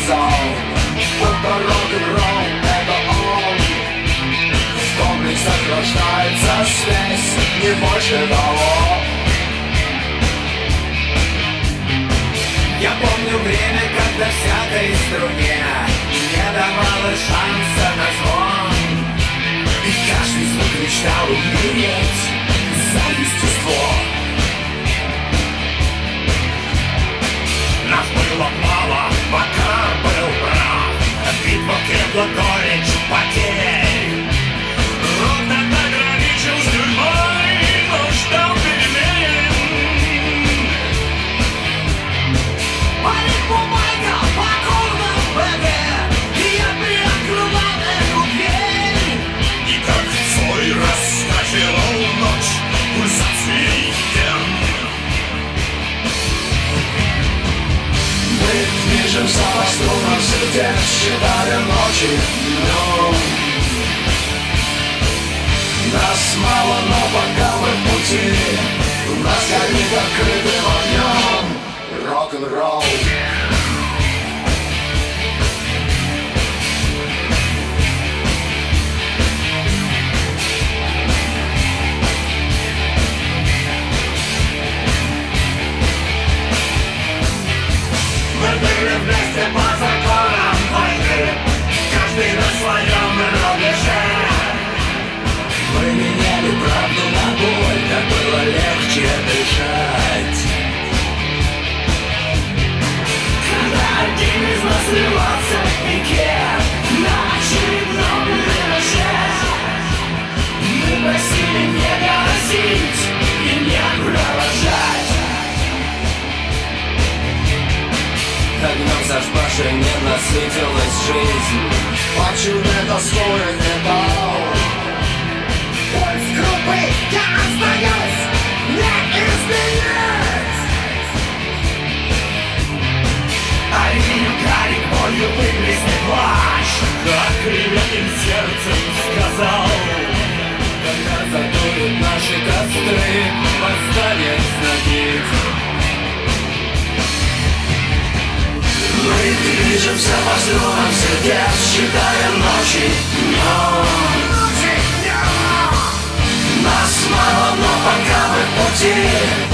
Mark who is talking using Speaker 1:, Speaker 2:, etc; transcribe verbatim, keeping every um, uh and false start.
Speaker 1: сказал, будто рок-н-ролл — это он. В комплексах рождается связь, не больше того. Я помню время, когда всякой струне не давало шанса на звон, и каждый звук мечтал умереть за естество. Нас было мало, пока был прав, битва крепла горечь потерь. Рок тогда граничил с тюрьмой, но ждал перемен. Палит бумага по оконам БГ, и я приоткрывал эту дверь. И как свой раз начала ночь пульсацией вен. Мы движемся по струнам сердец, считая ночи днем. Нас мало, но пока мы в пути, у нас горит открытым огнем рок-н-ролл. Мы были вместе по законам войны, каждый на своем рубеже. Мы меняли правду на боль, так было легче дышать. Когда один из нас сливался в пике на очередном вираже, мы просили не грозить и не провожать. Огнем зажгшей не насытилась жизнь, почему тоской металл. Пульс группы я остаюсь, не изменить. Алюминием карик болью выплеснет плащ, как кривятым сердцем сказал. Когда задуют наши костры, восстанет знобить. Мы движемся по струнам сердец, считая ночи днем. Нас мало, но пока мы в пути,